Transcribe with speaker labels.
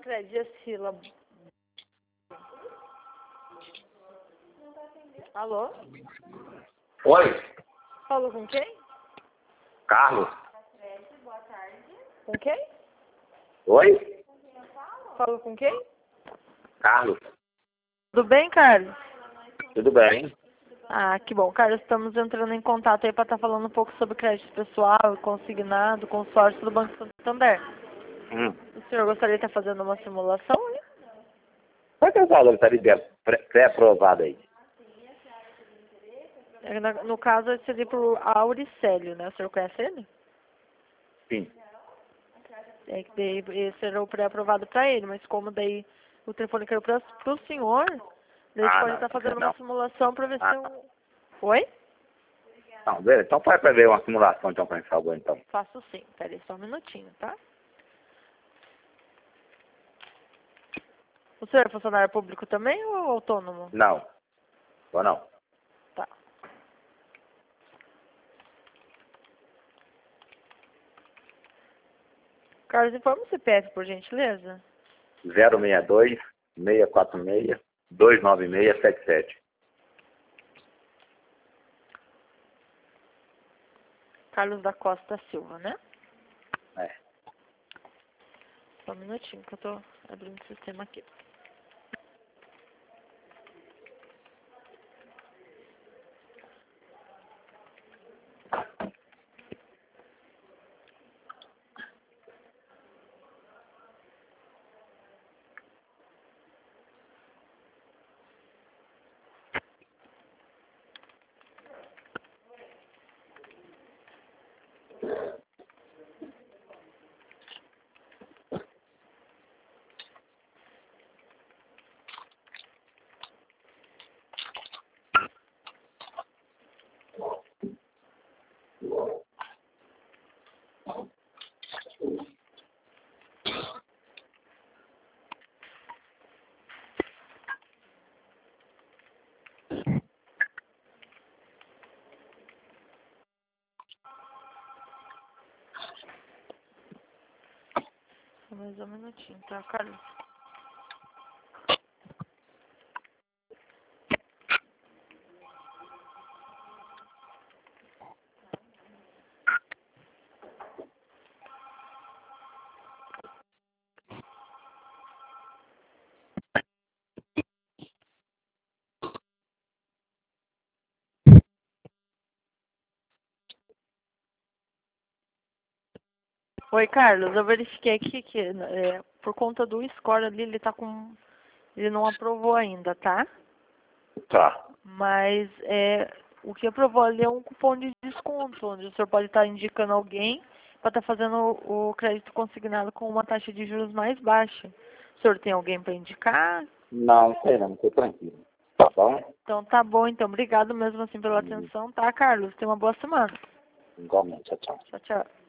Speaker 1: crédito, Sila. Alô?
Speaker 2: Oi,
Speaker 1: Falou com quem?
Speaker 2: Carlos.
Speaker 1: Com quem?
Speaker 2: Oi,
Speaker 1: Falou com quem?
Speaker 2: Carlos.
Speaker 1: Tudo bem, Carlos?
Speaker 2: Tudo bem?
Speaker 1: Ah, que bom. Carlos, estamos entrando em contato aí para estar falando um pouco sobre crédito pessoal, consignado, consórcio do Banco Santander. O senhor gostaria de estar fazendo uma simulação, hein?
Speaker 2: Qual que é o valor que está pré-aprovado aí?
Speaker 1: No caso, seria para o Auricélio, né? O senhor conhece ele?
Speaker 2: Sim.
Speaker 1: É que daí esse era o pré-aprovado para ele, mas como daí o telefone caiu para o senhor, daí a gente pode estar fazendo uma simulação para ver se eu... Oi?
Speaker 2: Não, beleza. Então pode fazer uma simulação então para favor, então.
Speaker 1: Faço sim. Peraí só um minutinho, tá? O senhor é funcionário público também ou autônomo?
Speaker 2: Não. Ou não?
Speaker 1: Tá. Carlos, informa o CPF, por gentileza.
Speaker 2: 062 646 29677.
Speaker 1: Carlos da Costa Silva, né?
Speaker 2: É.
Speaker 1: Só um minutinho que eu tô abrindo o sistema aqui. Só mais um minutinho, tá, Carlos? Oi, Carlos, eu verifiquei aqui que por conta do score ali, ele tá com... Ele não aprovou ainda, tá?
Speaker 2: Tá.
Speaker 1: Mas o que aprovou ali é um cupom de desconto, onde o senhor pode estar indicando alguém para estar fazendo o crédito consignado com uma taxa de juros mais baixa. O senhor tem alguém para indicar?
Speaker 2: Não, sei não, estou tranquilo. Tá bom?
Speaker 1: Então tá bom, então. Obrigado mesmo assim pela atenção, tá, Carlos? Tenha uma boa semana.
Speaker 2: Igualmente, tchau, tchau.
Speaker 1: Tchau, tchau.